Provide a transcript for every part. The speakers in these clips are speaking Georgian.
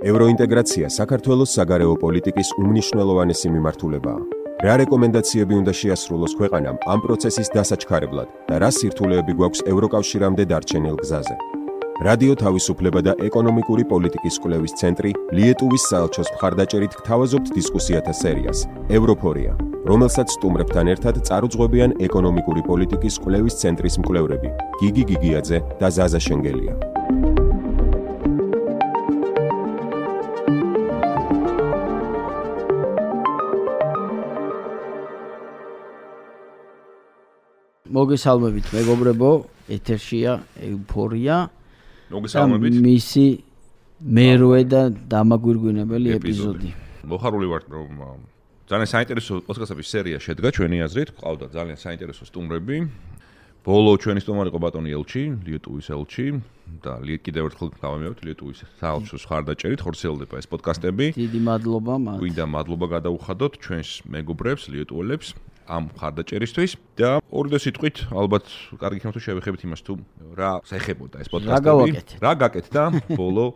ევროინტეგრაცია საქართველოს საგარეო პოლიტიკის უმნიშვნელოვანესი მიმართულებაა. რა რეკომენდაციები უნდა შეასრულოს ქვეყანამ ამ პროცესის დასაჩქარებლად და რა სირთულეები გვაქვს ევროკავშირამდე დარჩენილ გზაზე. რადიო თავისუფლება და ეკონომიკური პოლიტიკის კვლევის ცენტრი ლიეტუვის საელჩოს მხარდაჭერით გთავაზობთ დისკუსიათა სერიას ევროფორია, რომელსაც სტუმრებთან ერთად წარუძღვებიან ეკონომიკური პოლიტიკის კვლევის ცენტრის მკვლევრები გიგი გიგიაძე და ზაზა შენგელია. მოგესალმებით მეგობრებო, ეთერშია ეუფორია. მოგესალმებით. მისი მერვე და დამაგვირგვინებელი ეპიზოდი. მოხარული ვართ, რომ ძალიან საინტერესო პოდკასტების სერია შედგა ჩვენი აზრით. ყავდა ძალიან საინტერესო სტუმრები. ბოლო ჩვენი სტუმარი იყო ბატონი ელჩი, ლიეტუვის ელჩი და კიდევ ერთხელ გავამეორებ ლიეტუვის საელჩოს მხარდაჭერით ხორციელდება ეს პოდკასტები. დიდი მადლობა მათ. გვინდა მადლობა გადაუხადოთ ჩვენს მეგობრებს, ლიეტუელებს ამ მხარდაჭერისთვის და ორი სიტყვით ალბათ კარგი იქნება თუ შევეხებით იმას თუ რა ეხებოდა ეს პოდკასტები. რა გაკეთდა ბოლო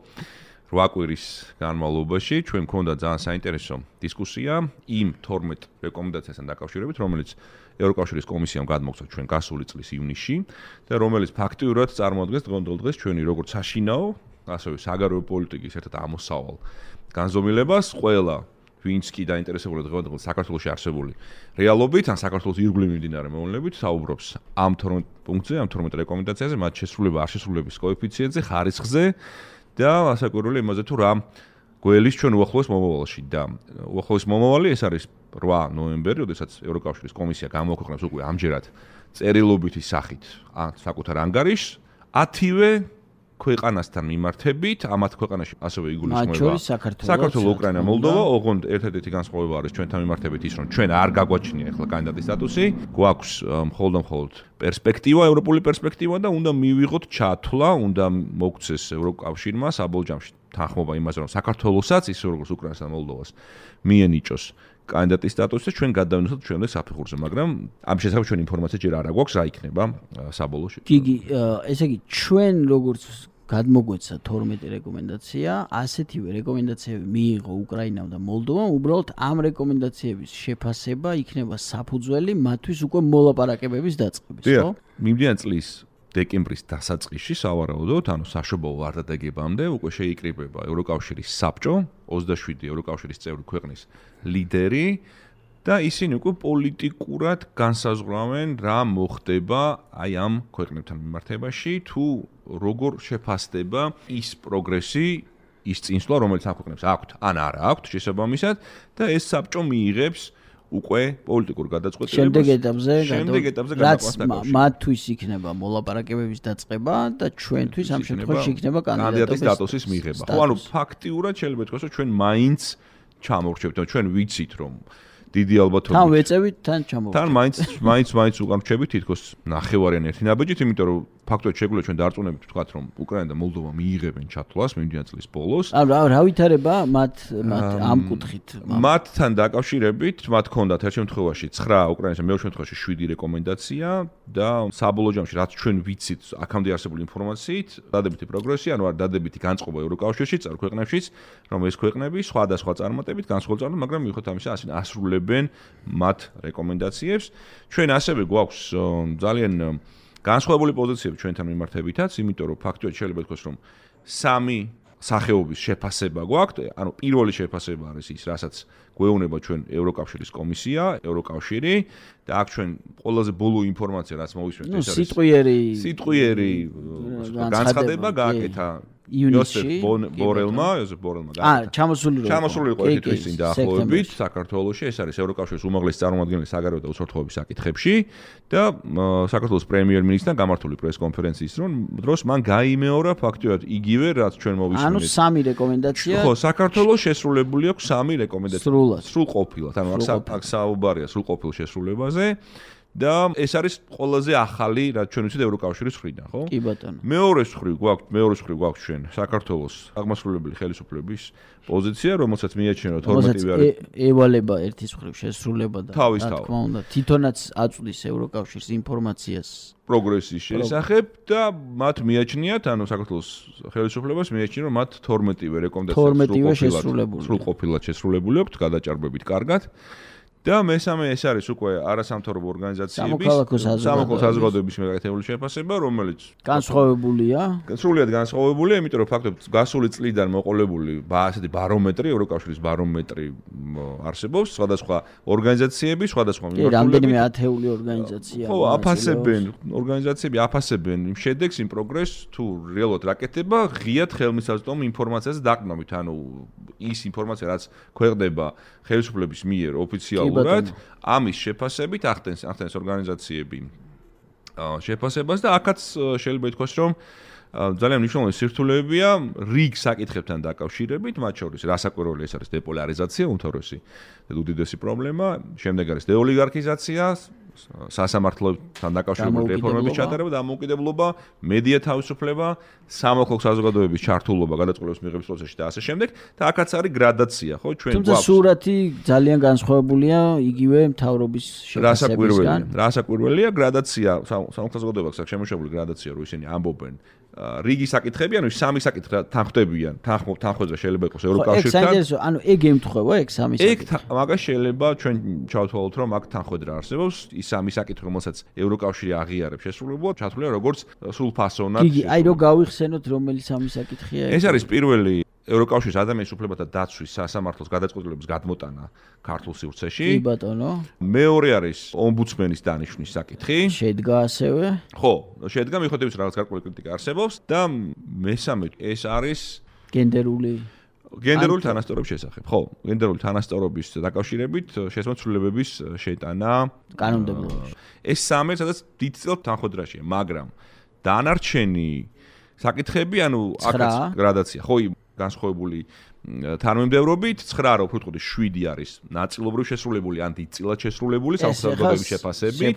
8 კვირის განმავლობაში. ჩვენ მქონდა ძალიან საინტერესო დისკუსია იმ 12 რეკომენდაციასთან დაკავშირებით, რომელიც ევროკავშირის კომისიამ გადმოგცა ჩვენ გასული წლის ივნისში და რომელიც ფაქტიურად წარმოადგენს დღევანდელ დღეს ჩვენი როგორც საშინაო, ასევე საგარეო პოლიტიკის ერთ-ერთ ამოსავალ განზომილებას. ყველა ვინც კი დაინტერესებულია დღევანდელ საქართველოში არსებული რეალობით, ან საქართველოს ირგვლივ მიმდინარე მოვლენებით, საუბრობს ამ 12 პუნქტზე, ამ 12 რეკომენდაციაზე, მათ შესრულება არ შესრულების კოეფიციენტზე, ხარისხზე და ასაკურველი იმაზე თუ რა გველის ჩვენ უახლოეს მომავალში და უახლოეს მომავალი ეს არის 8 ნოემბერი, როდესაც ევროკავშირის კომისია გამოაქვეყნებს უკვე ამჯერად წერილობითი სახით საკუთარ ანგარიშს 10-ვე ქვეყანასთან მიმართებით, ამათ ქვეყანაში ასევე იგულისხმება საქართველოს, უკრაინა, მოლდოვა, ოღონდ ერთ-ერთი განსხვავება არის ჩვენთან მიმართებით ის, რომ ჩვენ არ გაგვაჩნია ახლა კანდიდატის სტატუსი, გვაქვს მხოლოდ პერსპექტივა, ევროპული პერსპექტივა და უნდა მივიღოთ ჩათვლა, უნდა მოგცეს ევროკავშირმა საბოლჯამში თანხმობა იმაზე, რომ საქართველოსაც, ისე როგორც უკრაინას და მოლდოვას მიენიჭოს კანდიდატის სტატუსი, ჩვენ გადავინახოთ ჩვენამდე საფეხურზე, მაგრამ ამ შესახებ ჩვენ ინფორმაცია ჯერ არ აქვს, რა იქნება საბოლოო შედეგი. გიგი, ესე იგი, ჩვენ როგორც გადმოგვეცა 12 რეკომენდაცია, ასეთივე რეკომენდაციები მიიღო უკრაინამ და მოლდოვამ, უბრალოდ ამ რეკომენდაციების შეფასება იქნება საფუძველი მათთვის უკვე მოლაპარაკებების დაწყების, ხო? მიმდინარე წლის დეკემბრის დასაწყისში სავარაუდოდ, ანუ საშობაო ვარდადეგებამდე უკვე შეიკრიბება ევროკავშირის საბჭო, 27 ევროკავშირის წევრი ქვეყნის ლიდერი და ისინი უკვე პოლიტიკურად განსაზღვრავენ რა მოხდება აი ამ ქვეყნებთან მიმართებაში, თუ როგორ შეფასდება ის პროგრესი, ის წინსვლა, რომელიც ამ ქვეყნებს აქვთ, ან არა აქვთ შესაბამისად და ეს საბჭო მიიღებს უკვე პოლიტიკურ გადაწყვეტილებას. შემდეგ ეტაპზე გადაყვანას მათთვის იქნება მოლაპარაკებების დაწყება და ჩვენთვის ამ შემთხვევაში იქნება კანდიდატის სტატუსის მიღება. ხო, ანუ ფაქტიურად შეიძლება ითქვას, რომ ჩვენ მაინც ჩამოვრჩევთ, ჩვენ ვიცით, რომ დიდი ალბათობით თან ვეწევით, თან ჩამოვრჩევთ. თან მაინც უკან რჩებით თითქოს ნახევარიან ერთი ნაბეჯით, იმიტომ რომ ფაქტობრივად შეგვიძლია ჩვენ დარწმუნებით ვთქვათ, რომ უკრაინა და მოლდოვა მიიღებენ ჩათვლას მიმდინარე წლის ბოლოს. რა ვითარება მათ ამ კუთხით? მათთან დაკავშირებით, მათ ჰქონდათ ერთ შემთხვევაში 9, უკრაინას მეორე შემთხვევაში 7 რეკომენდაცია და საბოლოო ჯამში რაც ჩვენ ვიცით აქამდე არსებული ინფორმაციით, დადებითი პროგრესი, ანუ არ დადებითი განწყობა ევროკავშირში, წევრ ქვეყნებშიც, რომ ეს ქვეყნები სხვადასხვა წარმატებით განსხვავებულ, მაგრამ მიუხედავად ამისა, ასენ ასრულებენ მათ რეკომენდაციებს. ჩვენ ასევე გვაქვს ძალიან განსხვავებული პოზიციები ჩვენთან მიმართებითაც, იმიტომ რომ ფაქტობრივად შეიძლება ითქვას, რომ 3 სახეობის შეფასება გვაქვს, ანუ პირველი შეფასება არის ის, რასაც გვეუბნება ჩვენ ევროკავშირის კომისია, ევროკავშირი და აქ ჩვენ ყველაზე ბოლო ინფორმაცია, რაც მოვისმენთ, ეს არის სიტყვიერი განცხადება გააკეთა იოსებ ბორელმა ჩამოსული იყო ერთ-ერთი წინ დაახლოებით საქართველოში, ეს არის ევროკავშირის უმაღლესი წარმომადგენელი საგარეო და უსაფრთხოების საკითხებში და საქართველოს პრემიერ-მინისტრთან გამართული პრეს-კონფერენციის დროს მან გაიმეორა ფაქტობრივად იგივე, რაც ჩვენ მოვისმენთ. ანუ 3 რეკომენდაცია. ხო, საქართველოს შესრულებული აქვს 3 რეკომენდაცია. სრულყოფილად, ანუ აქ საუბარია სრულყოფილ შესრულებაზე. და ეს არის ყველაზე ახალი, რაც ჩვენ ვიცით ევროკავშირის მხრიდან, ხო? კი ბატონო. მეორე მხრივ გვაქვს ჩვენ საქართველოს აღმასრულებელი ხელისუფლების პოზიცია, რომელსაც მიაჩნია რომ 12 არის ევალება ერთის მხრივ შესრულება და რა თქმა უნდა, თვითონაც აწვდის ევროკავშირს ინფორმაციას პროგრესის შესახებ და მათ მიაჩნიათ, ანუ საქართველოს ხელისუფლებას მიაჩნია რომ მათ 12-ვე რეკომენდაცია სრულყოფილად შესრულებული აქვს გადაჭარბებით კარგად. და მესამე ეს არის უკვე არასამთავრობო ორგანიზაციების სამოქალაქო საზოგადოების მეკითხებული შეფასება, რომელიც განსხვავებულია. სრულიად განსხვავებულია, იმიტომ რომ ფაქტობრივად გასული წლიდან მოყოლებული ასეთი ბარომეტრი, ევროკავშირის ბარომეტრი არსებობს, სხვადასხვა ორგანიზაციები, სხვადასხვა მიმართულებით. რამდენიმე ათეული ორგანიზაცია. ხო, ორგანიზაციები აფასებენ იმ შედეგს, იმ პროგრესს, თუ რეალურად რა კეთდება, ღიად ხელმისაწვდომ ინფორმაციაზე დაყრდნობით, ანუ ის ინფორმაცია, რაც ქვეყნდება ხელისუფლების მიერ ოფიციალურად, ამის შეფასებით ახდენს ორგანიზაციები შეფასებას და აქაც შეიძლება ითქვას, რომ ძალიან მნიშვნელოვანი სირთულეებია რიგ საკითხებთან დაკავშირებით, მათ შორის რასაკვირველი ეს არის დეპოლარიზაცია, უმთავრესი და უდიდესი პრობლემა, შემდეგ არის დეოლიგარქიზაცია, სასამართლოთან დაკავშირებული რეფორმების ჩატარება და დამოუკიდებლობა, მედია თავისუფლება, სამოქალაქო საზოგადოების ჩართულობა გადაწყვეტილების მიღების პროცესში და ასე შემდეგ. და აქაც არის გრადაცია, ხო, ჩვენ გვაქვს. თუმცა სურათი ძალიან განსხვავებულია იგივე მთავრობის შეფასებისგან. რასაკვირველია გრადაცია, სამოქალაქო საზოგადოებას აქვს შემოშებული გრადაცია, რომ ისინი ამბობენ რიგი საკითხები, ანუ სამი საკითხი თანხმდებიან, თანხმდება შეიძლება იყოს ევროკავშირთან. ანუ ეგ ემთხვევა ეგ სამი საკითხი. მაგას შეიძლება ჩვენ ჩავთვალოთ, რომ აქ თანხმედრა არსებობს, ის სამი საკითხი, რომელსაც ევროკავშირი აღიარებს შესრულებულად, ჩათვლია როგორც სრულფასოვნად. იგი, აი რო გავიხსენოთ, რომელი სამი საკითხია ეს არის პირველი ევროკავშირის ადამიანის უფლებათა დაცვის სასამართლოს გადაწყვეტილების გადმოტანა ქართულ სივრცეში. კი ბატონო. მეორე არის ომბუდსმენის დანიშვნის საკითხი. შედგა ასევე. ხო, შედგა მიუხედავად რაღაც გარკვეული კრიტიკა არსებობს და მესამე ეს არის გენდერული თანასწორობის შესახებ. ხო, გენდერული თანასწორობის დაკავშირებით შესაძლებლობების შეტანა კანონმდებლობაში. ეს სამი სადაც დიდწილად თანხმედრაშია, მაგრამ დანარჩენი საკითხები, ანუ აქაც გრადაცია, ხო, განსხვავებული თანამიმდევრობით 9 რა უფრო ვთქვი 7 არის ნაწილობრივ შესრულებული ან დიდწილად შესრულებული სამსახურების შეფასებით.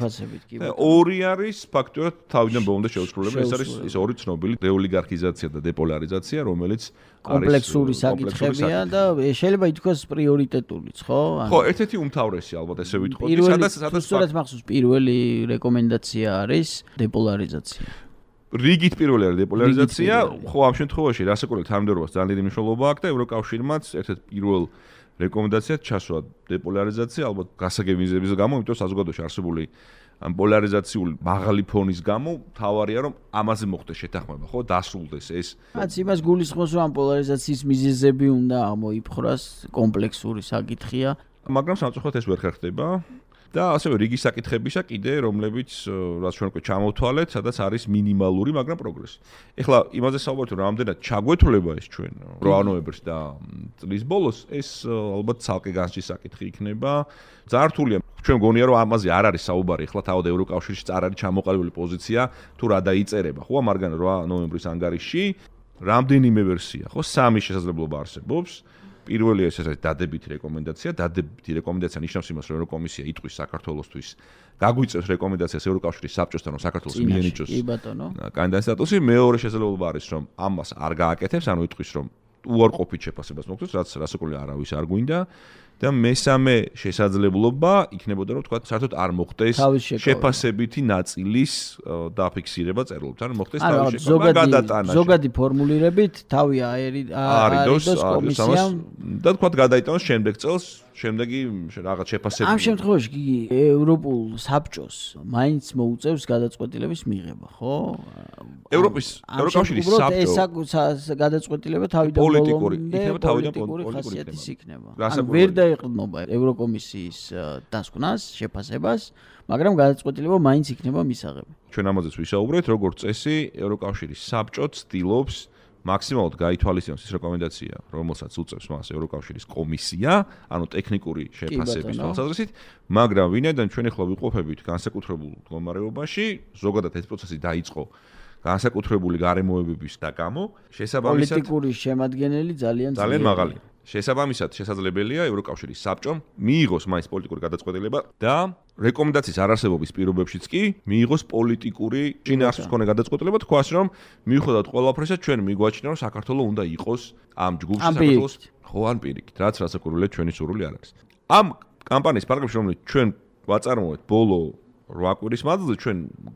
ორი არის ფაქტობრივად თავიდან ბოლომდე შეუსრულებელი. ეს არის ის ორი ცნობილი დეოლიგარქიზაცია და დეპოლარიზაცია, რომელიც კომპლექსური საკითხებია და შეიძლება ითქვას პრიორიტეტულიც, ხო? ხო, ერთ-ერთი უმთავრესი ალბათ ესე ვიტყოდი, სადაც მახსოვს პირველი რეკომენდაცია არის დეპოლარიზაცია. რიგით პირველი არის დეპოლარიზაცია, ხო ამ შემთხვევაში რასაკვირველი თანამდებობას ძალიან დიდი მნიშვნელობა აქვს და ევროკავშირმაც ერთ-ერთ პირველ რეკომენდაციად ჩასვა დეპოლარიზაცია, ალბათ გასაგები მიზეზების გამო, იმიტომ საზოგადოებაში არსებული ამ პოლარიზაციული მაღალი ფონის გამო თავარია რომ ამაზე მოხდეს შეთანხმება, ხო, დასრულდეს ეს. რაც იმას გულისხმობს, რომ ამ პოლარიზაციის მიზეზები უნდა ამოიფხრას, კომპლექსური საკითხია, მაგრამ სამწუხაროდ ეს ვერ ხერხდება. და ასევე რიგი საკითხებისა კიდე, რომლებიც რაც ჩვენ უკვე ჩამოვთვალეთ, სადაც არის მინიმალური, მაგრამ პროგრესი. ეხლა იმაზე საუბართ, რომ რამდენად ჩაგვეთვლება ეს ჩვენ 8 ნოემბერს და წლის ბოლოს, ეს ალბათ ცალკე განსჯის საკითხი იქნება. ძალიან რთულია. ჩვენ მგონია, რომ ამაზე არ არის საუბარი, ეხლა თავად ევროკავშირში არ არის ჩამოყალიბებული პოზიცია, თუ რა დაიწერება, ხო, მაგრამ 8 ნოემბრის ანგარიშში რამდენიმე ვერსია, ხო, 3 შესაძლებლობა არსებობს. პირველი ეს არის დადებითი რეკომენდაცია. დადებითი რეკომენდაცია ნიშნავს იმას, რომ ევროკომისია იტყვის საქართველოსთვის გაგვიწევს რეკომენდაციას ევროკავშირის საბჭოსთან, რომ საქართველოს მიენიჭოს კანდიდატის სტატუსი. მეორე შესაძლებლობა არის, რომ ამას არ გააკეთებს, ანუ იტყვის, რომ უარყოფით შეფასებას მოგწევს, რაც რასაკვირველია არავის არ გვინდა. და მესამე შესაძლებლობა იქნებოდა, რომ თქვა, საერთოდ არ მოხდეს შეფასებითი ნაწილის დაფიქსირება წერილობთ, ანუ მოხდეს თავის შეფასება გადატანა. ზოგადი ფორმულირებით თავი აერიდოს კომისიამ და თქვა გადაიტანოს შემდეგ წელს, შემდეგი რაღაც შეფასება. ამ შემთხვევაში კი ევროპულ საბჭოს მაინც მოუწევს გადაწყვეტილების მიღება, ხო? ევროკავშირის საბჭო ეს გადაწყვეტილება თავიდან პოლიტიკური ხასიათის იქნება. ვერ დაეყრდნობა ევროკომისიის დასკვნას, შეფასებას, მაგრამ გადაწყვეტილება მაინც იქნება მისაღები. ჩვენ ამაზეც ვისაუბრეთ, როგორც წესი, ევროკავშირის საბჭო ცდილობს მაქსიმალურად გაითვალისწინოს ის რეკომენდაცია, რომელსაც უწევს მას ევროკავშირის კომისია, ანუ ტექნიკური შეფასების თვალსაზრისით, მაგრამ ვინაიდან ჩვენ ახლა ვიყოფებით განსაკუთრებულ მდგომარეობაში, ზოგადად ეს პროცესი დაიწყო განსაკუთრებული გარემოებების და გამო, შესაბამისად პოლიტიკური შემადგენელი ძალიან მაღალია. შესაბამისად შესაძლებელია ევროკავშირის საბჭომ მიიღოს მაინც პოლიტიკური გადაწყვეტილება და რეკომენდაციის არარსებობის პირობებშიც კი მიიღოს პოლიტიკური შინაარსის მქონე გადაწყვეტილება, თქვას რომ მიუხედავად ყველაფრისა ჩვენ მიგვაჩნია რომ საქართველოს უნდა იყოს ამ ჯგუფში საქართველოს ხო ან პირიქით, რაც რასაკვირველია ჩვენი სურვილი არ არის. ამ კამპანიის ფარგლებში რომელიც ჩვენ ვაწარმოეთ ბოლო 8 კვირის მანძილზე ჩვენ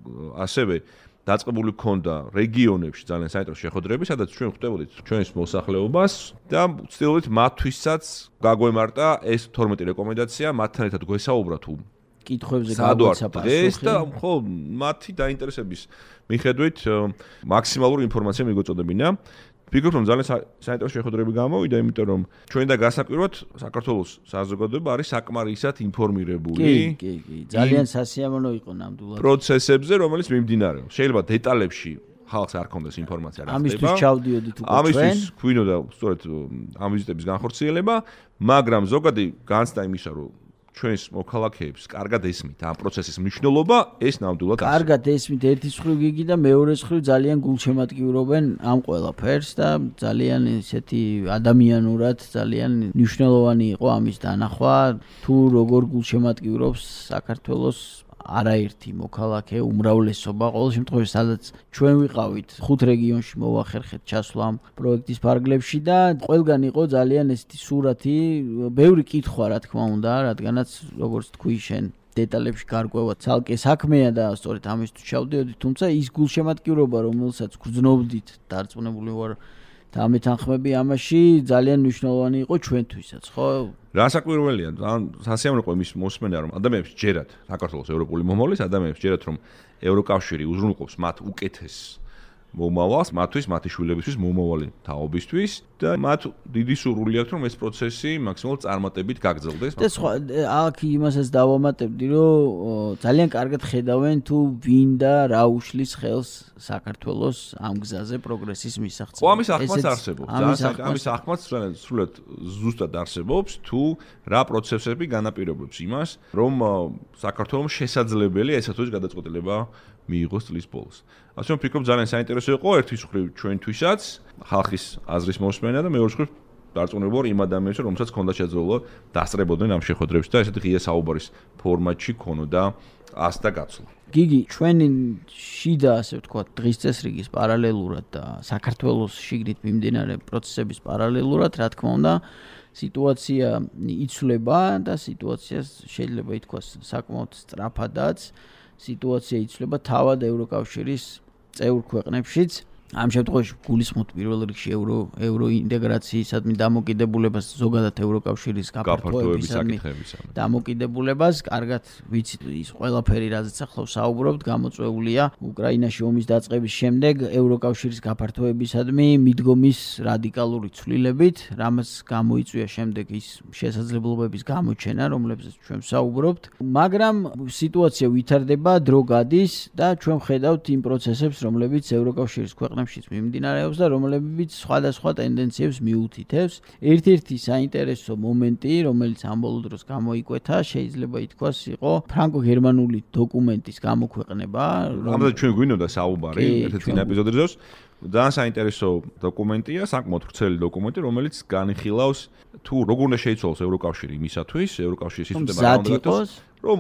ასევე დაწყებული ქონდა რეგიონებში ძალიან საინტერესო შეხვედრები, სადაც ჩვენ ხვდებოდით ჩვენს მოსახლეობას და ვცდილობდით მათთვისაც გაგვემართა ეს 12 რეკომენდაცია, მათთან ერთად გვესაუბრა თუ კითხვებზე გაგვეცა პასუხი და ხო მათი დაინტერესების მიხედვით მაქსიმალური ინფორმაცია მიგვეწოდებინა. ვფიქრობ რომ ძალიან საინტერესო შეხვედრები გამოვიდა, იმიტომ რომ ჩვენ და გასაკვირვად საქართველოს საზოგადოება არის საკმარისად ინფორმირებული. კი, ძალიან სასიამოვნო იყო ნამდვილად. პროცესებზე, რომელიც მიმდინარეობს. შეიძლება დეტალებში ხალხს არ ქონდეს ინფორმაცია რა ხდება. ამისთვის ჩავდიოდით უკვე ჩვენ. ამისთვის გვინდა სწორედ ამ ვიზიტების განხორციელება, მაგრამ ზოგადი განცდა იმისა, რომ ჩვენს მოქალაქეებს კარგად ესმით ამ პროცესის მნიშვნელობა, ეს ნამდვილად არის. კარგად ესმით ერთის მხრივ გიგი და მეორეს მხრივ ძალიან გულშემატკივრობენ ამ ყველაფერს და ძალიან ესეთი ადამიანურად ძალიან მნიშვნელოვანი იყო ამის დანახვა, თუ როგორ გულშემატკივრობს საქართველოს არაერთი მოქალაქე, უმრავლესობა, ყოველ შემთხვევაში სადაც ჩვენ ვიყავით 5 რეგიონში მოვახერხეთ ჩასვლა ამ პროექტის ფარგლებში და ყველგან იყო ძალიან ესეთი სურათი, ბევრი კითხვა რა თქმა უნდა, რადგანაც როგორც თქვი შენ დეტალებში გარკვევა ცალკე საქმეა და სწორედ ამისთვის ჩავდიოდით, თუმცა ის გულშემატკივრობა, რომელსაც გრძნობდით, დარწმუნებული ვარ და ამეთანხმები ამაში ძალიან მნიშვნელოვანი იყო ჩვენთვისაც, ხო? რასაკვირველია, სასიამოვნო იყო იმის მოსმენა, რომ ადამიანებს ჯერათ საქართველოს ევროპული მომავლის, ადამიანებს ჯერათ რომ ევროკავშირი უზრუნველყოფს მათ უკეთეს მომავალს, მათთვის, მათი შვილებისთვის, მომავალი თაობისთვის და მათ დიდი სურვილი აქვს, რომ ეს პროცესი მაქსიმალურად წარმატებით გაგრძელდეს. და სხვა აქ იმასაც დავამატებდი, რომ ძალიან კარგად ხედავენ თუ ვინ და რა უშლის ხელს საქართველოს ამ გზაზე პროგრესის მისაღწევად. ამის ახმაც არსებობს. ამის ახმაც სრულად ზუსტად არსებობს, თუ რა პროცესები განაპირობებს იმას, რომ საქართველოს შესაძლებელია ესა თუ ის გადაწყვეტილება მიიღოს წლის ბოლოს. ასე რომ ვფიქრობ ძალიან საინტერესო იყო ერთის მხრივ ჩვენთვისაც ხალხის აზრის მოსმენა და მეორე მხრივ დარწმუნებული ვარ იმ ადამიანებს, რომელსაც ჰქონდა შეძლება დასწრებოდნენ ამ შეხვედრებში და ესეთი ღია საუბარის ფორმატში ქონოდა ასდა გაცვლა. გიგი, ჩვენი შიდა ასე ვთქვათ დღის წესრიგის პარალელურად და საქართველოს შიგნით მიმდინარე პროცესების პარალელურად, რა თქმა უნდა, სიტუაცია იცვლება და სიტუაციას შეიძლება ითქვას საკმაოდ სწრაფადაც სიტუაცია იცვლება თავად ევროკავშირის წევრ ქვეყნებშიც. ამ შემთხვევაში გულისხმობთ პირველ რიგში ევროინტეგრაციისადმი დამოკიდებულებას, ზოგადად ევროკავშირის გაფართოებისადმი დამოკიდებულებას. კარგად ვიცით ის ყველაფერი, რაზეც ახლა ვსაუბრობთ, გამოწვეულია უკრაინაში ომის დაწყების შემდეგ ევროკავშირის გაფართოებისადმი მიდგომის რადიკალური ცვლილებით, რამაც გამოიწვია შემდეგ ის შესაძლებლობების გამოჩენა, რომლებზეც ჩვენ ვსაუბრობთ. მაგრამ სიტუაცია ვითარდება, დრო გადის და ჩვენ ვხედავთ იმ პროცესებს, რომლებიც ევროკავშირის ქვეყნებშიც მიმდინარეობს და რომლებიც სხვადასხვა ტენდენციებს მიუთითებს. ერთ-ერთი საინტერესო მომენტი, რომელიც ამ ბოლო დროს გამოიკვეთა, შეიძლება ითქვას, იყო ფრანკო-გერმანული დოკუმენტის გამოქვეყნება. ამაზე ჩვენ გვინდოდა საუბარი ერთ-ერთ წინა ეპიზოდებზე. ძალიან საინტერესო დოკუმენტია, საკმაოდ ვრცელი დოკუმენტი, რომელიც განიხილავს თუ როგორ უნდა შეიცვალოს ევროკავშირი იმისათვის, ევროკავშირის სისტემა რა უნდა გახდეს, რომ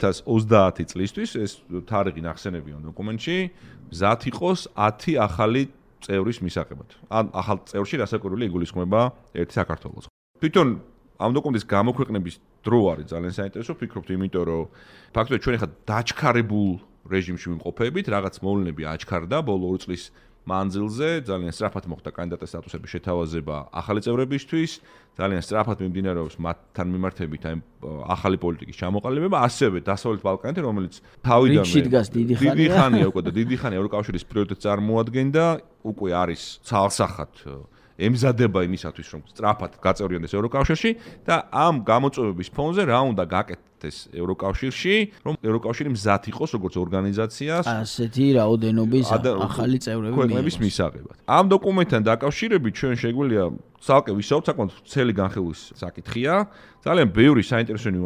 2030 წლისთვის ეს თარიღი ნახსენებია დოკუმენტში, მზად იყოს 10 ახალი წევრის მისაღებად. ან ახალ წევრში რასაკვირველი იგულისხმება ერთი საქართველოს. თვითონ ამ დოკუმენტის გამოქვეყნების დრო არის ძალიან საინტერესო, ვფიქრობთ, იმიტომ რომ ფაქტობრივად ჩვენ ახლა დაჩქარებულ რეჟიმში ვიმყოფებით, რაღაც მოვლენები აჩქარდა ბოლო 2 წლის მანძილზე, ძალიან სწრაფად მოხდა კანდიდატის სტატუსების შეთავაზება ახალი წევრებისთვის, ძალიან სწრაფად მიმდინარეობს მათთან მიმართებით აი ახალი პოლიტიკის ჩამოყალიბება, ასევე დასავლეთ ბალკანეთი, რომელიც თავიდანვე დიდი ხანია უკვე და დიდი ხანია ევროკავშირის პრიორიტეტს წარმოადგენდა, უკვე არის ცალსახად ემზადება იმისათვის, რომ სწრაფად გაწევრიანდეს ევროკავშირში და ამ გამოწვევების ფონზე რა უნდა გაკეთდეს ევროკავშირში, რომ ევროკავშირი მზად იყოს როგორც ორგანიზაციას ასეთი რაოდენობის ახალი წევრების მისაღებად. ამ დოკუმენტთან დაკავშირებით ჩვენ შეგვიძლია ცალკე ვისაუბროთ, საკმაოდ ვრცელი განხილვის საკითხია, ძალიან ბევრი საინტერესო ნიუანსი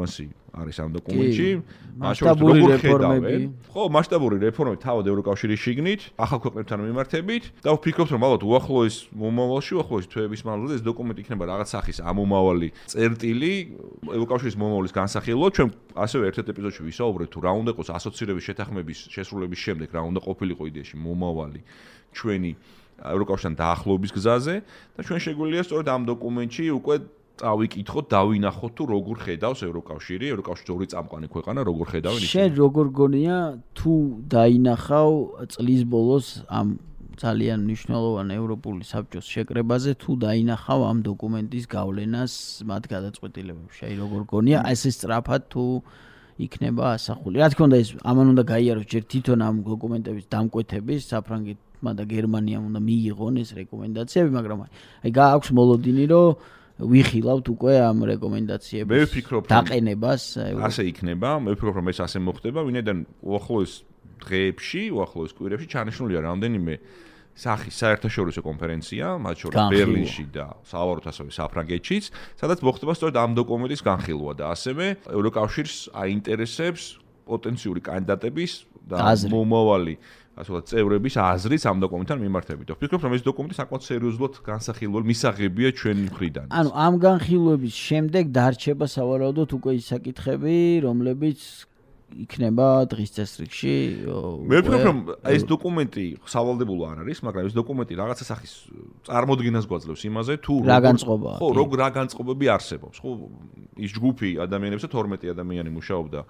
არის ამ დოკუმენტში. მასშტაბური რეფორმები. ხო, მასშტაბური რეფორმები თავად ევროკავშირის შიგნით, ახალ ქვეყნებთან მიმართებით და ვფიქრობ, რომ ალბათ უახლოეს მომავალში, უახლოეს თვეების მანძილზე ეს დოკუმენტი იქნება რაღაც სახის ამომავალი წერტილი ევროკავშირის მომავლის განსახილვად. ჩვენ ასევე ერთ-ერთ ეპიზოდში ვისაუბრეთ თუ რა უნდა იყოს ასოცირების შეთანხმების შესრულების შემდეგ, რა უნდა ყოფილიყო იდეაში მომავალი ჩვენი ევროკავშირთან დაახლოების გზაზე და ჩვენ შეგვიძლია სწორედ ამ დოკუმენტში უკვე წავიკითხოთ, დავინახოთ თუ როგორ ხედავს ევროკავშირი ორი წამყვანი ქვეყანა როგორ ხედავენ ისინი. შენ როგორ გონია თუ დაინახავ წლის ბოლოს ამ ძალიან მნიშვნელოვან ევროპული საბჭოს შეკრებაზე თუ დაინახავ ამ დოკუმენტის გავლენას მათ გადაწყვეტილებებში. აი როგორ გონია ესე სწრაფად თუ იქნება ასახული. რა თქმა უნდა ეს ამან უნდა გაიაროს ჯერ თვითონ ამ დოკუმენტების დამკვეთების საფრანგეთმა და გერმანიამ უნდა მიიღონ ეს რეკომენდაციები, მაგრამ აი გააქვს მოლოდინი რომ ვიხილავთ უკვე ამ რეკომენდაციების დაყენებას. ასე იქნება, მე ვფიქრობ რომ ეს ასე მოხდება, ვინაიდან უახლოეს დღეებში, უახლოეს კვირებში ჩანიშნულია რამდენიმე სახის საერთაშორისო კონფერენცია, მათ შორის ბერლინში და სავარაუდოდ ასევე საფრანგეთშიც, სადაც მოხდება სწორედ ამ დოკუმენტის განხილვა და ასევე ევროკავშირს აინტერესებს პოტენციური კანდიდატების და მომავალი ასე ვთქვათ, წევრების აზრიც ამ დოკუმენტთან მიმართებით. ვფიქრობ, რომ ეს დოკუმენტი საკმაოდ სერიოზულად განსახილველი მისაღებია ჩვენი მხრიდან. ანუ ამ განხილვების შემდეგ დარჩება სავარაუდოდ უკვე ის საკითხები, რომლებიც იქნება დღის წესრიგში. მე ვფიქრობ, რომ ეს დოკუმენტი სავალდებულო არ არის, მაგრამ ეს დოკუმენტი რაღაცა სახის წარმოდგენას გვაძლევს იმაზე, თუ რა განწყობაა. ხო, რა განწყობები არსებობს. ხო, ის ჯგუფი ადამიანებისა 12 ადამიანი მუშაობდა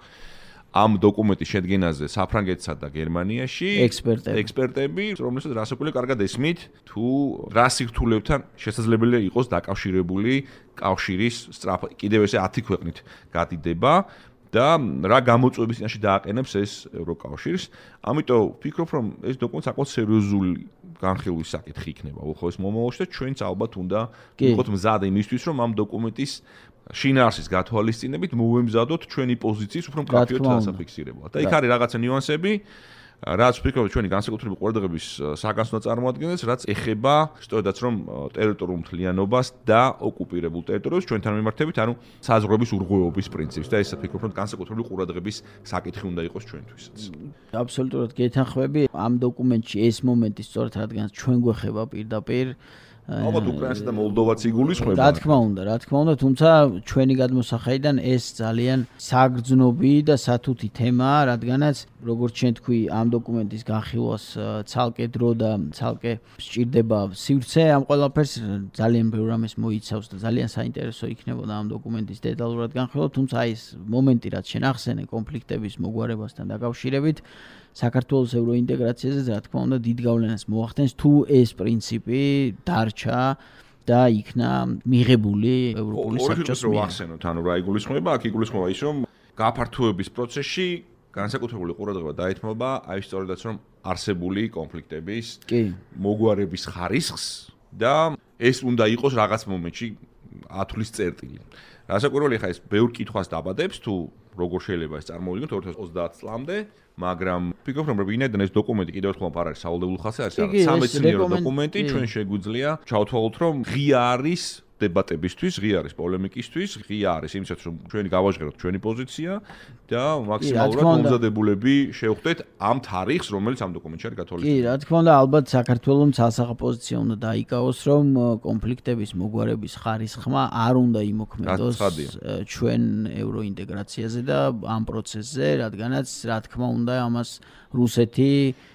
ამ დოკუმენტის შედგენაზე საფრანგეთსა და გერმანიაში ექსპერტები, რომელსაც რასაკვირველია კარგად ესმით, თუ რა სირთულეებთან შესაძლებელია იყოს დაკავშირებული კავშირის სწრაფად კიდევ ესე 10 ქვეყნით გადიდება და რა გამოწვევების წინაშე დააყენებს ეს ევროკავშირს. ამიტომ ვფიქრობ, რომ ეს დოკუმენტი საკმაოდ სერიოზული განხილვის საკითხი იქნება უახლოეს მომავალში და ჩვენც ალბათ უნდა ვიყოთ მზად იმისთვის, რომ ამ დოკუმენტის შინაარსის გათვალისწინებით მოვემზადოთ ჩვენი პოზიციის უფრო მკაფიოდ დასაფიქსირებლად. და იქ არის რაღაცა ნიუანსები, რაც ვფიქრობ, ჩვენი განსაკუთრებული ყურადღების საგანს უნდა წარმოადგენდეს, რაც ეხება სწორედაც რომ ტერიტორიულ მთლიანობას და ოკუპირებულ ტერიტორიებს ჩვენთან მიმართებით, ანუ საზღვრების ურღვეობის პრინციპს და ეს ვფიქრობ, რომ განსაკუთრებული ყურადღების საკითხი უნდა იყოს ჩვენთვისაც. აბსოლუტურად გეთანხმები. ამ დოკუმენტში ეს მომენტი სწორედ რადგან ჩვენ გვეხება პირდაპირ ალბათ უკრაინასა და მოლდოვაც იგულისხმება. რა თქმა უნდა, თუმცა ჩვენი გადმოსახედიდან ეს ძალიან საგრძნობი და სათუთი თემაა, რადგანაც როგორც ჩვენ თქვი, ამ დოკუმენტის განხილვას ცალკე დრო და ცალკე სჭირდება სივრცე, ამ ყველაფერს ძალიან ბევრ რამეს მოიცავს და ძალიან საინტერესო იქნებოდა ამ დოკუმენტის დეტალურად განხილვა, თუმცა ეს მომენტი, რაც შენ ახსენე კონფლიქტების მოგვარებასთან დაკავშირებით, საქართველოს ევროინტეგრაციაზე, რა თქმა უნდა, დიდ გავლენას მოახდენს, თუ ეს პრინციპი დარჩა და იქნა მიღებული ევროპული საბჭოს მიერ. ახსენოთ, ანუ რა იგულისხმება, აქ იგულისხმება ის, რომ გაფართოების პროცესში განსაკუთრებული ყურადღება დაეთმობა აი სწორედაც რომ არსებული კონფლიქტების მოგვარების ხარისხს და ეს უნდა იყოს რაღაც მომენტში ათვლის წერტილი. რასაკვირველია, ხა ეს ბევრ კითხვას დაბადებს თუ როგორ შეიძლება ეს წარმოვიდგინოთ 2030 წლამდე, მაგრამ ვფიქრობ, რომ ვინაიდან ეს დოკუმენტი კიდევ ერთხელ არ არის სავალდებულო ხასიათის, არის სამეცნიერო დოკუმენტი, ჩვენ შეგვიძლია ჩავთვალოთ, რომ ღია არის დებატებისთვის, ღია არის პოლემიკისთვის, ღია არის იმისათვის, რომ ჩვენი გავაჟღეროთ ჩვენი პოზიცია და მაქსიმალურად მომზადებულები შევხვდეთ ამ თარიღს, რომელიც ამ დოკუმენტში არის გათვალისწინებული. კი, რა თქმა უნდა, ალბათ საქართველოს ცალსახა პოზიცია უნდა დაიკავოს, რომ კონფლიქტების მოგვარების ხარისხმა არ უნდა იმოქმედოს ჩვენ ევროინტეგრაციაზე და ამ პროცესზე, რადგანაც რა თქმა უნდა, ამას რუსეთი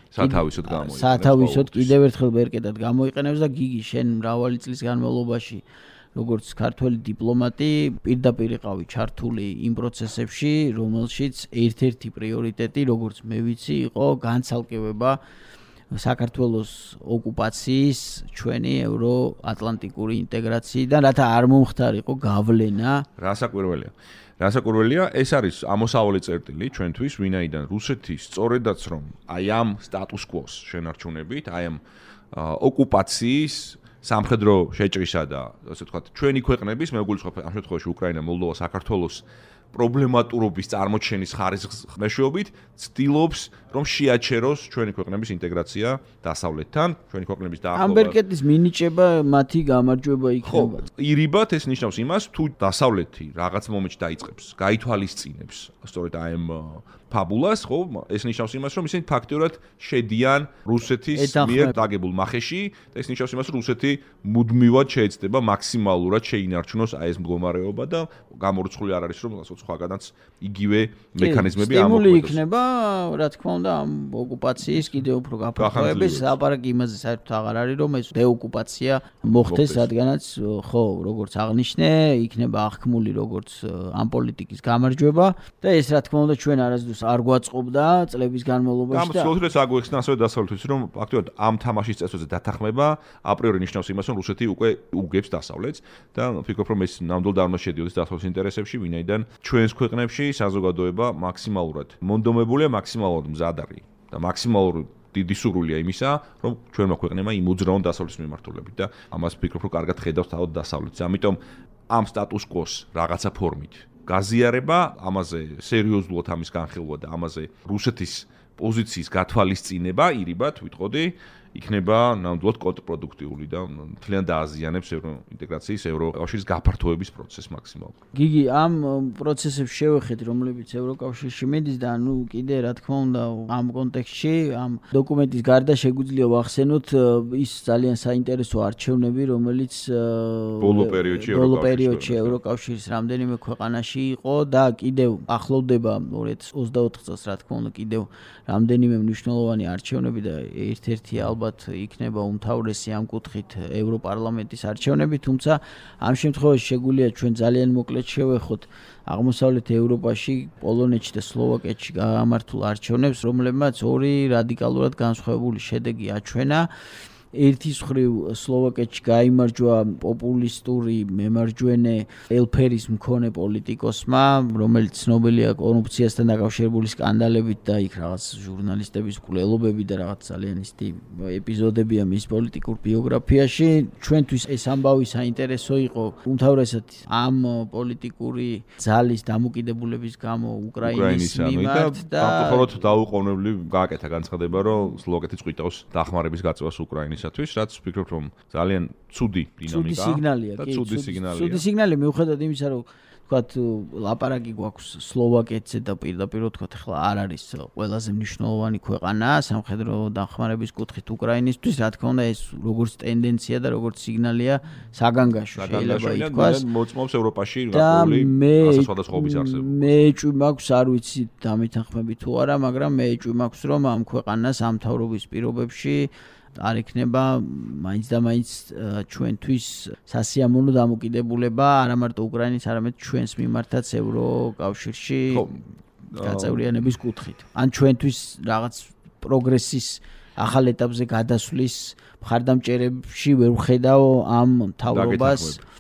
სათავისოდ კიდევ ერთხელ ბერკეტად გამოიყენებს და გიგი შენ მრავალი წლის განმავლობაში როგორც ქართველი დიპლომატი პირდაპირ იყავი ჩართული იმ პროცესებში, რომელშიც ერთ-ერთი პრიორიტეტი, როგორც მე ვიცი, იყო განცალკევება საქართველოს ოკუპაციის ჩვენი ევროატლანტიკური ინტეგრაციიდან, რათა არ მომხდარიყო გავლენა. რასაკვირველია, ეს არის ამოსავალი წერტილი ჩვენთვის, ვინაიდან რუსეთი სწორედაც რომ აი ამ სტატუს კვოს შენარჩუნებით, აი ამ ოკუპაციის სამხედრო შეჭრისა და ასე ვთქვათ, ჩვენი ქვეყნების, მე ვგულისხმობ ამ შემთხვევაში უკრაინა, მოლდოვა, საქართველოს პრობლემატურობის წარმოჩენის ხარისხის მეშვეობით ცდილობს რომ შეაჩეროს ჩვენი ქვეყნების ინტეგრაცია დასავლეთთან, ჩვენი ქვეყნების დაახლოება. ამბერკეტის მინიჭება მათი გამარჯვება იქნება. ირიბად ეს ნიშნავს იმას, თუ დასავლეთი რაღაც მომენტში დაიწყებს, გაითვალისწინებს, სწორედ აი ამ ფაბულას, ხო, ეს ნიშნავს იმას, რომ ისინი ფაქტიურად შედიან რუსეთის მიერ დაგებულ მახეში და ეს ნიშნავს იმას, რომ რუსეთი მუდმივად შეეცდება მაქსიმალურად შეინარჩუნოს აი ეს მდგომარეობა და გამორიცხული არ არის, რომ სხვაგანაც იგივე მექანიზმები ამოქმედოს. სტიმული იქნება, რა თქმა უნდა, ამ ოკუპაციის კიდევ უფრო გაფართოების ლაპარაკი იმაზე საერთოდ აღარ არის, რომ ეს დეოკუპაცია მოხდეს, რადგანაც ხო, როგორც აღნიშნე, იქნება აღქმული როგორც ამ პოლიტიკის გამარჯვება და ეს რა თქმა უნდა ჩვენ არასდროს არ გვაწყობდა წლების განმავლობაში და ამას აგვიხსნა ასევე დასავლეთის, რომ ფაქტობრივად ამ თამაშის წესოზე დათანხმება აპრიორი ნიშნავს იმას, რომ რუსეთი უკვე უგებს დასავლეთს და ვფიქრობ, რომ ეს ნამდვილად არ უნდა შედიოდეს დასავლეთის ინტერესებში, ვინაიდან ჩვენს ქვეყნებში საზოგადოება მაქსიმალურად მონდომებულია, მაქსიმალურად მზად არის და მაქსიმალურად დიდი სურვილია იმისა, რომ ჩვენმა ქვეყნებმა იმოძრაონ დასავლეთის მიმართულებით და ამას ვფიქრობ, რომ კარგად ხედავს თავად დასავლეთს. ამიტომ ამ სტატუს კოს რაღაცა ფორმით გაზიარება, ამაზე სერიოზულად ამის განხილვა და ამაზე რუსეთის პოზიციის გათვალისწინება, ირიბად ვიტყოდი, იქნება ნამდვილად კონტრპროდუქტიული და მთლიანად დააზიანებს ევროინტეგრაციის, ევროკავშირის გაფართოების პროცესს მაქსიმალურად. გიგი, ამ პროცესებს შევეხეთ, რომლებიც ევროკავშირში მიდის და ნუ კიდე რა თქმა უნდა, ამ კონტექსტში, ამ დოკუმენტის გარდა შეგვიძლია ვახსენოთ ის ძალიან საინტერესო არჩევნები, რომელიც ბოლო პერიოდში ევროკავშირის რამდენიმე ქვეყანაში იყო და კიდევ ახლოვდება 2024 წელს, რა თქმა უნდა, კიდევ რამდენიმე მნიშვნელოვანი არჩევნები და ერთ-ერთი ალბათ იქნება უმთავრესი ამ კუთხით ევროპარლამენტის არჩევნები, თუმცა ამ შემთხვევაში შეგვიძლია ჩვენ ძალიან მოკლედ შევეხოთ აღმოსავლეთ ევროპაში, პოლონეთში და სლოვაკეთში გამართულ არჩევნებს, რომლებმაც ორი რადიკალურად განსხვავებული შედეგი აჩვენა. ერთის მხრივ სლოვაკეთში გაიმარჯვა პოპულისტური მემარჯვენე ელფერის მქონე პოლიტიკოსმა, რომელიც ცნობილია კორუფციასთან დაკავშირებული სკანდალებით და იქ რაღაც ჟურნალისტების მკვლელობები და რაღაც ძალიან ისეთი ეპიზოდებია მის პოლიტიკურ ბიოგრაფიაში. ჩვენთვის ეს ამბავი საინტერესო იყო უმთავრესად ამ პოლიტიკური ძალის დამოკიდებულების გამო უკრაინის მიმართ და მხოლოდ დაუყოვნებლივ გააკეთა განცხადება, რომ სლოვაკეთი წვიტავს დახმარების გაწევას უკრაინის რაც ვფიქრობ, რომ ძალიან ცუდი დინამიკაა და ცუდი სიგნალია. ცუდი სიგნალი მიუხედავად იმისა, რომ თქვათ ლაპარაკი გვაქვს სლოვაკეთზე და პირდაპირ თქვათ ახლა არ არის ყველაზე მნიშვნელოვანი ქვეყანა სამხედრო დახმარების კუთხით უკრაინისთვის, რა თქმა უნდა ეს როგორც ტენდენცია და როგორც სიგნალია საგანგაშო შეიძლება ითქვას. მოწმობს ევროპაში რაღაცა სხვადასხვაობის არსებობა. მე ეჭვი მაქვს, არ ვიცი დამეთანხმები თუ არა, მაგრამ მე ეჭვი მაქვს, რომ ამ ქვეყანას ამ მთავრობის პირობებში არ იქნება მაინც და მაინც ჩვენთვის სასიამოვნო დამოკიდებულება არა მარტო უკრაინის, არამედ ჩვენს მიმართაც ევროკავშირში გაწევრიანების კუთხით. ან ჩვენთვის რაღაც პროგრესის ახალ ეტაპზე გადასვლის მხარდამჭერებში ვერ ვხედავ ამ მთავრობას.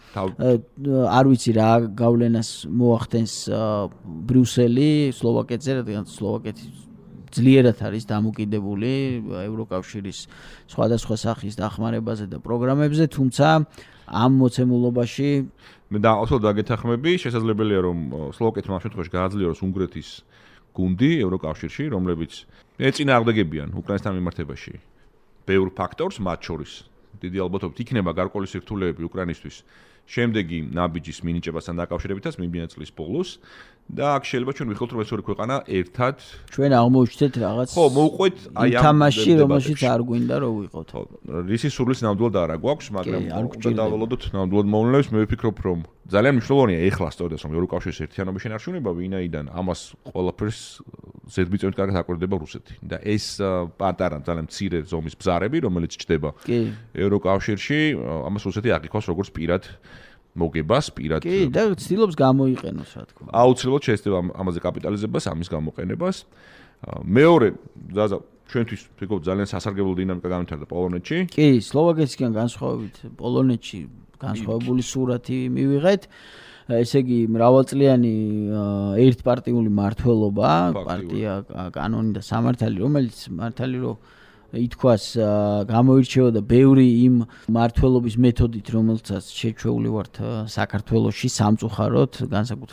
არ ვიცი რა გავლენას მოახდენს ბრიუსელი სლოვაკეთზე, რადგან სლოვაკეთი ძლიერად არის დამოკიდებული ევროკავშირის სხვადასხვა სახის დახმარებაზე და პროგრამებზე, თუმცა ამ მოცემულობაში მე დაახლოებით დაგეთანხმები, შესაძლებელია რომ სლოვაკეთმა ამ შემთხვევაში გააძლიეროს უნგრეთის გუნდი ევროკავშირში, რომლებიც ეწინააღმდეგებიან უკრაინასთან მიმართებაში ბევრ ფაქტორს, მათ შორის დიდი ალბათობით იქნება გარკვეული სირთულეები უკრაინისთვის შემდეგი ნაბიჯის მინიჭებასთან დაკავშირებითაც მიბიძინა წლის ბოლოს და აქ შეიძლება ჩვენ ვიხილოთ რომ ეს ორი ქვეყანა ერთად ჩვენ აღმოჩნდეთ რაღაც ხო მოვყვეთ აი ამ თამაში რომელშიც არ გვინდა რომ ვიყოთ ხო რისი სურვილს ნამდვილად არ აქვს მაგრამ უნდა დავალოდოთ ნამდვილად მოვლენებს მე ვფიქრობ რომ ძალიან მნიშვნელოვანია ეხლა სწორედ რომ ევროკავშირის ერთიანობის შენარჩუნება ვინაიდან ამას ყველაფერს ზედმიწევნით კარგად აკვირდება რუსეთი და ეს პატარა ძალიან მცირე ზომის ბზარები რომელიც ჩდება ევროკავშირში ამას რუსეთი აღიქვას როგორც პირად მოგებას პირად კი და ცდილობს გამოიყენოს რა თქმა უნდა აუცილებლად შეესწრება ამაზე კაპიტალიზებას ამის გამოყენებას მეორე ზაზა ჩვენთვის ვფიქრობ ძალიან სასარგებლო დინამიკა გამართარდა პოლონეთში კი სლოვაკეთისგან განსხვავებით პოლონეთში განსხვავებული სურათი მივიღეთ ესე იგი მრავალწლიანი ერთპარტიული მმართველობა პარტია კანონი და სამართალი რომელიც მართალი რომ ითქვას გამოირჩეოდა ბევრი იმ მმართველობის მეთოდით რომელსაც შეჩვეული ვართ საქართველოში სამწუხაროდ განსაკუთრებულ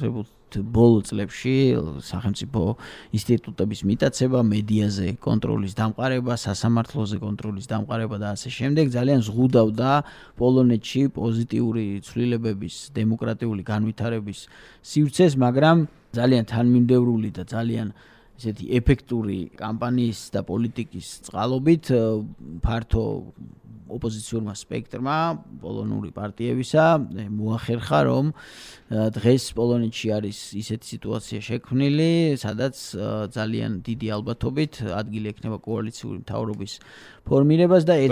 ბოლო წლებში სახელმწიფო ინსტიტუტების მიტაცება, მედიაზე კონტროლის დამყარება, სასამართლოზე კონტროლის დამყარება და ასე შემდეგ ძალიან ზღუდავდა პოლონეთში პოზიტიური ცვლილებების, დემოკრატიული განვითარების სივრცეს, მაგრამ ძალიან თანმიმდევრული და ძალიან ესეთი ეფექტური კამპანიის და პოლიტიკის წყალობით ფართო ოპოზიციურმა სპექტრმა პოლონური პარტიებისა მოახერხა, რომ დღეს პოლონეთში არის ისეთი სიტუაცია შექმნილი, სადაც ძალიან დიდი ალბათობით ადგილი ექნება კოალიციური მთავრობის ფორმირებას და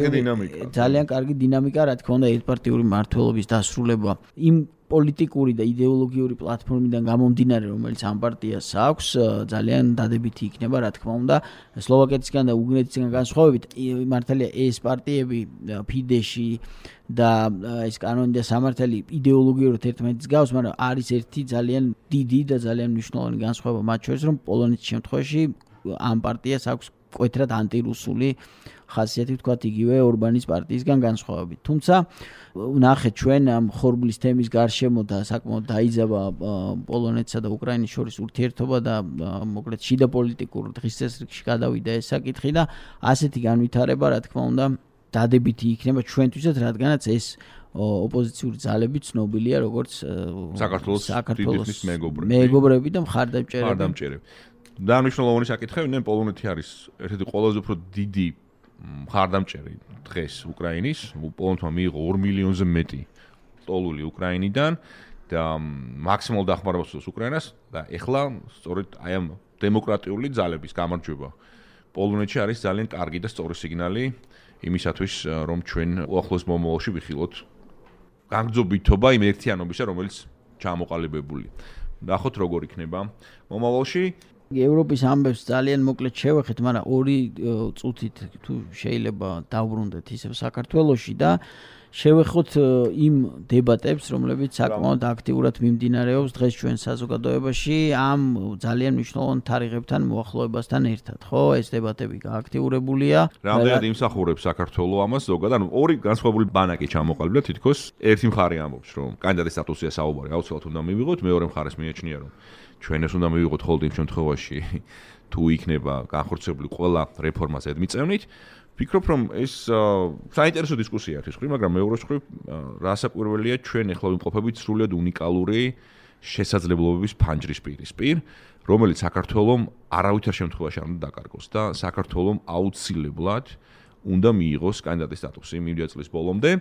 ძალიან კარგი დინამიკა, რა თქმა უნდა, ერთპარტიული მმართველობის დასრულება იმ პოლიტიკური და იდეოლოგიური პლატფორმიდან გამომდინარე, რომელიც ამ პარტიას აქვს, ძალიან დადებითი იქნება, რა თქმა უნდა, სლოვაკეთისგან და უგრეთისგან განსხვავებით, მართალია ეს პარტიები ფიდეში და ეს კანონი და სამართალი იდეოლოგიურად ერთმანეთს გავს, მაგრამ არის ერთი ძალიან დიდი და ძალიან მნიშვნელოვანი განსხვავება მათ შორის, რომ პოლონეთის შემთხვევაში ამ პარტიას აქვს მკვეთრად ანტირუსული ხასიათი, ვთქვათ, იგივე ორბანის პარტიისგან განსხვავებით. თუმცა ვნახეთ ჩვენ ამ ხორბლის თემის გარშემო და საკმაოდ დაიძაბა პოლონეთსა და უკრაინის შორის ურთიერთობა და მოკლედ შიდა პოლიტიკურ დღის წესრიგში გადავიდა ეს საკითხი და ასეთი განვითარება, რა თქმა უნდა, დადებითი იქნება ჩვენთვისაც, რადგანაც ეს ოპოზიციური ძალები ცნობილია როგორც საქართველოს მეგობრები და მხარდამჭერები. დანიშნულოვანი საკითხები, პოლონეთი არის ერთ-ერთი ყველაზე უფრო დიდი მხარდამჭერი დღეს უკრაინის, პოლონეთმა მიიღო 2 მილიონზე მეტი ტოლული უკრაინიდან და მაქსიმალურ დახმარებას უსწრებს უკრაინას და ეხლა სწორედ აი ამ დემოკრატიული ძალების გამარჯვება პოლონეთში არის ძალიან კარგი და სწორი სიგნალი იმისათვის, რომ ჩვენ უახლოეს მომავალში ვიხილოთ განგრძობითობა იმ ერთიანობისა, რომელიც ჩამოყალიბებული. ნახოთ როგორ იქნება მომავალში. ევროპის ამბებს ძალიან მოკლედ შევეხეთ, მაგრამ 2 წუთით თუ შეიძლება დავბრუნდეთ ისევ საქართველოში და შევეხოთ იმ დებატებს, რომლებიც საკმაოდ აქტიურად მიმდინარეობს დღეს ჩვენ საზოგადოებაში ამ ძალიან მნიშვნელოვან თარიღებთან მოახლოებასთან ერთად, ხო? ეს დებატები გააქტიურებულია. რამდენად იმსახურებს საქართველოს ამას ზოგადად, ანუ 2 განსხვავებული ბანაკი ჩამოყალიბდა, თითქოს ერთი მხარე ამბობს, რომ კანდიდატის სტატუსია საუბარი აუცილებლად უნდა მივიღოთ, მეორე მხარეს მიაჩნია, რომ ჩვენ ეს უნდა მივიღოთ ხოლმე იმ შემთხვევაში, თუ იქნება განხორციელებული ყველა რეფორმა ზედმიწევნით. ვფიქრობ, რომ ეს საინტერესო დისკუსია არის ხრი, მაგრამ მეორე მხრივ რასაკვირველია ჩვენ ეხლა ვიმყოფებით სრულიად უნიკალური შესაძლებლობების ფანჯრის პირისპირ, რომელიც საქართველოს არავითარ შემთხვევაში არ უნდა დაკარგოს და საქართველოს აუცილებლად უნდა მიიღოს კანდიდატის სტატუსი მივიდა წლის ბოლომდე.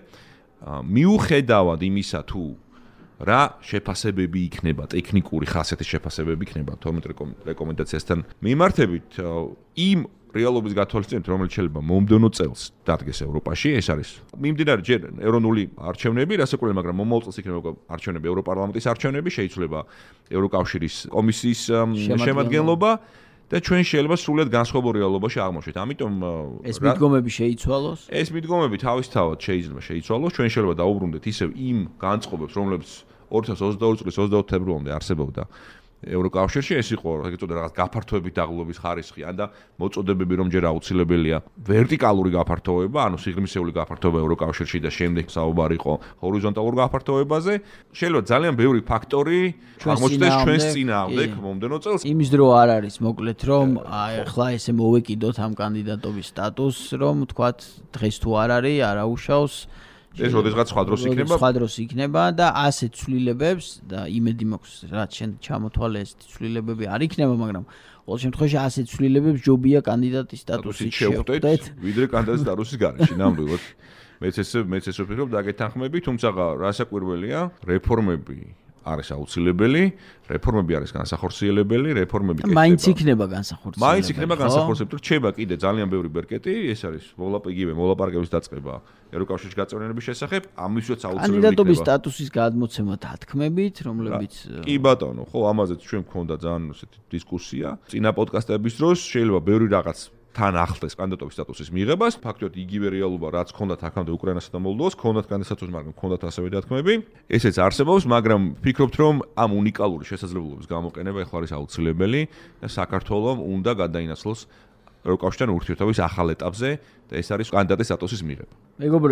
მიუხედავად იმისა, თუ რა შეფასებები იქნება, ტექნიკური ხასიათის შეფასებები იქნება 12 რეკომენდაციასთან მიმართებით, იმ რეალობის გათვალისწინებით, რომელიც შეიძლება მომდევნო წელს დადგეს ევროპაში, ეს არის მიმდინარე ჯერ ეროვნული არჩევნები, რასაკვირველია, მაგრამ მომავალ წელს იქნება არჩევნები, ევროპარლამენტის არჩევნები, შეიძლება ევროკავშირის კომისიის შემადგენლობა და ჩვენ შეიძლება სრულიად განსხვავებულ რეალობაში აღმოჩნდეთ. ამიტომ ეს მიდგომები შეიცვალოს? ეს მიდგომები თავისთავად შეიძლება შეიცვალოს. ჩვენ შეიძლება დაუბრუნდეთ ისევ იმ განწყობებს, რომლებიც 2022 წლის 24 თებერვალამდე არსებობდა ევროკავშირში, ეს იყო რაღაც გაფართოებით დაღლობის ხარისხი, ან და მოწოდებები, რომ ჯერ აუცილებელია ვერტიკალური გაფართოება, ანუ სიღრმისეული გაფართოება ევროკავშირში და შემდეგ საუბარი იყო ჰორიზონტალურ გაფართოებაზე. შეიძლება ძალიან ბევრი ფაქტორი აღმოჩნდეს ჩვენს წინააღმდეგ მომდევნო წელს. იმის დრო არ არის, მოკლედ, რომ ახლა ესე მოვეკიდოთ ამ კანდიდატობის სტატუსს, რომ თქვათ დღეს თუ არ არის, არაუშავს. ეს როდესღაც სხვა დროს იქნება და ასეთ ცვლილებებს და იმედი მაქვს, რაც შენ ჩამოთვალე ეს ცვლილებები არ იქნება, მაგრამ ყოველ შემთხვევაში ასეთ ცვლილებებს ჯობია კანდიდატის სტატუსით შევხვდეთ, ვიდრე კანდიდატის სტატუსის გარეშე, ნამდვილად. მეც ეს ვფიქრობ და გეთანხმები, თუმცა რასაკვირველია, რეფორმები არის აუცილებელი, რეფორმები არის განსახორციელებელი, რეფორმები კეთდება. მაინც იქნება განსახორციელებელი. მაინც იქნება განსახორციელებელი, რჩება კიდე ძალიან ბევრი ბერკეტი, ეს არის მოლაპარაკების დაწყება ევროკავშირის გაწევრიანების შესახებ, ამისვეც აუცილებელი იქნება. კანდიდატობის სტატუსის გადმოცემა თქმებით, რომლებიც კი ბატონო, ხო, ამაზეც ჩვენ გქონდა ძალიან ესეთი დისკუსია. წინა პოდკასტების დროს შეიძლება ბევრი რაღაც თან ახლდეს კანდიდატობის სტატუსის მიღებას, ფაქტობრივად იგივე რეალობა, რაც ჰქონდათ აქამდე უკრაინასა და მოლდოვას, ჰქონდათ კანდიდატის სტატუსი, მაგრამ ჰქონდათ ასევე დათქმები. ესეც არსებობს, მაგრამ ვფიქრობთ, რომ ამ უნიკალური შესაძლებლობის გამოყენება ეხლა არის აუცილებელი და საქართველოს უნდა გადაინაცვლოს ევროკავშირთან ურთიერთობის ახალ ეტაპზე და ეს არის კანდიდატის სტატუსის მიღება. მეგობრებო,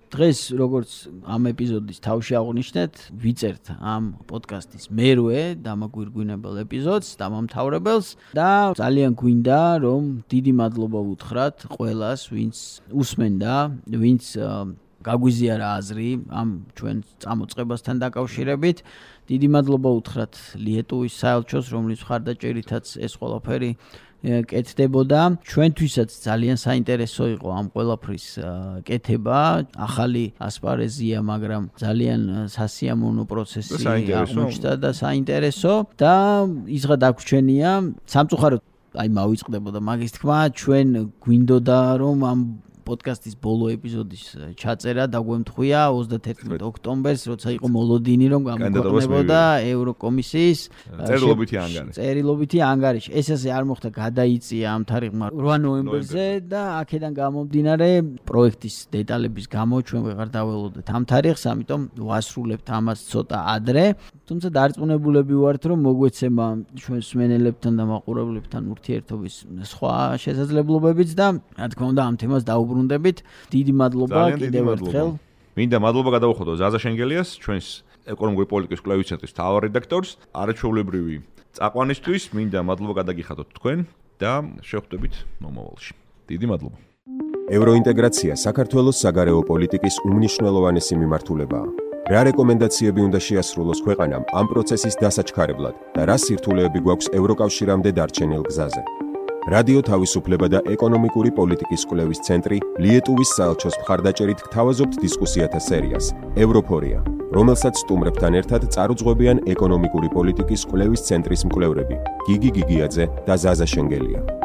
დღეს როგორც ამ ეპიზოდის თავში აღნიშნეთ, ვიწერთ ამ პოდკასტის მერვე დამაგვირგვინებელ ეპიზოდს, დამამთავრებელს და ძალიან გვინდა რომ დიდი მადლობა უთხრათ ყველას, ვინც უსმენდა, ვინც გაგვიზიარა აზრი ამ ჩვენ წამოწყებასთან დაკავშირებით. დიდი მადლობა უთხრათ ლიეტუვის საელჩოს, რომლის მხარდაჭერითაც ეს ყველაფერი კეთდებოდა. ჩვენთვისაც ძალიან საინტერესო იყო ამ ყველაფრის კეთება. ახალი ასპარეზია, მაგრამ ძალიან სასიამოვნო პროცესი აღმოჩნდა და საინტერესო და ისღა დაგვრჩენია სამწუხაროდ აი მავიწყდებოდა მაგის თქმა, ჩვენ გვინდოდა რომ ამ პოდკასტის ბოლო ეპიზოდის ჩაწერა დაგვემთხვია 31 ოქტომბერს, როცა იყო მოლოდინი რომ გამოქვეყნებოდა ევროკომისიის წერილობითი ანგარიში. ეს ასე არ მოხდა, გადაიწია ამ თარიღმა 8 ნოემბერზე და აქედან გამომდინარე პროექტის დეტალების გამო ჩვენ ვეღარ დაველოდეთ ამ თარიღს, ამიტომ ვასრულებთ ამას ცოტა ადრე. თუმცა დარწმუნებულები ვართ, რომ მოგვეცემა ჩვენ მსმენელებთან და მაყურებლებთან ურთიერთობის სხვა შესაძლებლობებიც და რა თქმა უნდა ამ თემას დაუბრუნდებით. დიდი მადლობა კიდევ ერთხელ. მინდა მადლობა გადავუხოდო ზაზა შენგელიას, ჩვენს ეკონომიკური პოლიტიკის კვლევის ცენტრის მთავარ რედაქტორს, არაჩვეულებრივი წაყვანისთვის. მინდა მადლობა გადაგიხადოთ თქვენ და შევხვდებით მომავალში. დიდი მადლობა. ევროინტეგრაცია საქართველოს საგარეო პოლიტიკის უმნიშვნელოვანესი მიმართულებაა. რა რეკომენდაციები უნდა შეასრულოს ქვეყანამ ამ პროცესის დასაჩქარებლად და რა სირთულეები გვაქვს ევროკავშირამდე დარჩენილ გზაზე. რადიო თავისუფლება და ეკონომიკური პოლიტიკის კვლევის ცენტრი ლიეტუვის საელჩოს მხარდაჭერით გთავაზობთ დისკუსიათა სერიას ევროფორია, რომელსაც სტუმრებთან ერთად წარუძღვებიან ეკონომიკური პოლიტიკის კვლევის ცენტრის მკვლევრები გიგი გიგიაძე და ზაზა შენგელია.